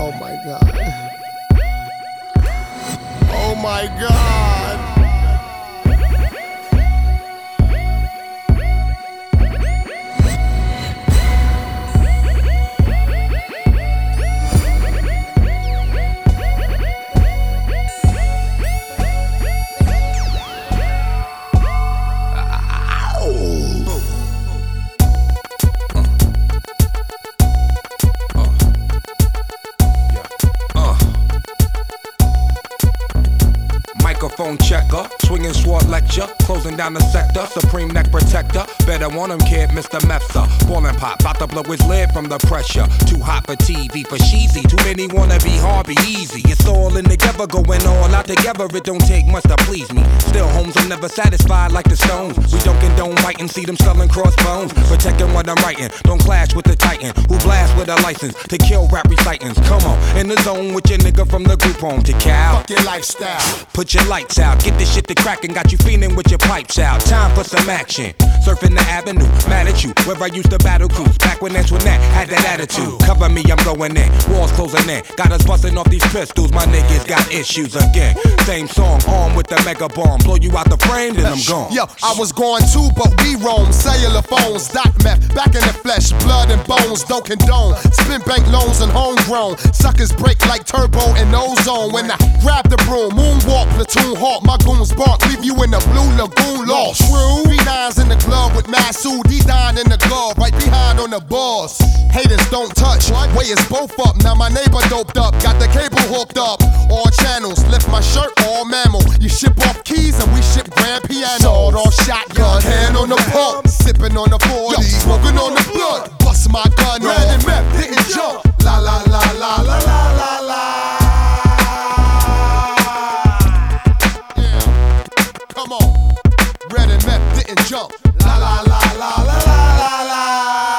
Oh my God. Oh my God. Microphone checker, swinging sword lecture, closing down the sector, supreme neck protector. Better want him, kid, Mr. Mepsa. Ballin' pop, bout to blow his lid from the pressure. Too hot for TV, for cheesy. Too many wanna be hard, be easy. It's all in together, going all out together. It don't take much to please me. Still, homes, I'm never satisfied like the Stones. We don't condone fighting, see them selling crossbones. Protecting what I'm writing, don't clash with the Titan who blast with a license to kill rap recitants. Come on, in the zone with your nigga from the group home to Cal. Fuck your lifestyle. Put your lights out, get this shit to crackin', got you feeling with your pipes out. Time for some action. Surfing the avenue, mad at you, where I used to battle cruise. Back when Antoinette had that attitude. Cover me, I'm going in, walls closing in. Got us busting off these pistols, my niggas got issues again. Same song, armed with the mega bomb. Blow you out the frame, then I'm gone. Yo, I was going too, but we roam. Cellular phones, dot meth, back in the flesh, blood and bones, don't condone. Spin bank loans and homegrown. Suckers break like turbo and ozone. When I grab the broom, moonwalk, platoon hawk, my goons bark, leave you in the blue lagoon lost. True. B9's in the club with Masood, D9 in the glove, right behind on the boss. Haters don't touch, way is both up. Now my neighbor doped up, got the cable hooked up. All channels, lift my shirt, all mammal. You ship off keys and we ship grand piano. Sawed off shotgun, hand on the pump, sipping on the 40, smoking on the blood. Bust my gun, red and meth, didn't jump. La la la la la la la la. Come on, red and meth didn't jump. La la la la la la la la.